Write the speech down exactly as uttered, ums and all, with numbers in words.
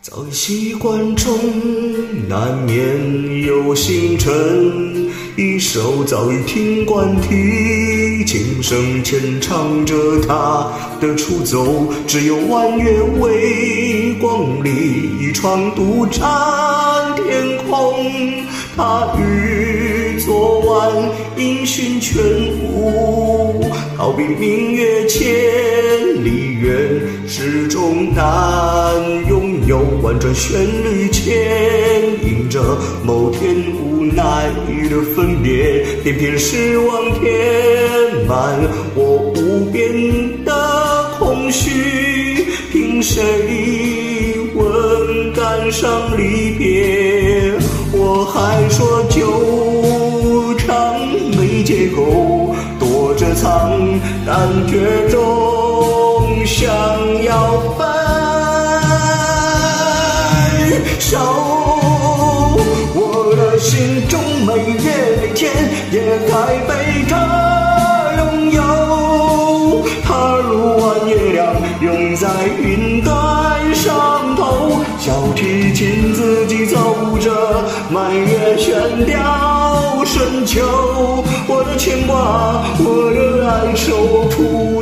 在习惯中难免有星辰，一首早已听惯题，琴声牵唱着他的出走，只有弯月微光里一窗独占天空。他与昨晚音讯全无，逃避明月千里远，始终难拥有婉转旋律，牵引着某天无奈的分别，偏偏失望填满我无边的空虚，凭谁问感伤离别？我还说旧场没结构，躲着藏，但却终想要分手。我的心中每月每天也还背着拥有，它如弯月亮涌在云端上头，小提琴自己奏着满月悬吊深秋，我的牵挂，我的哀愁，突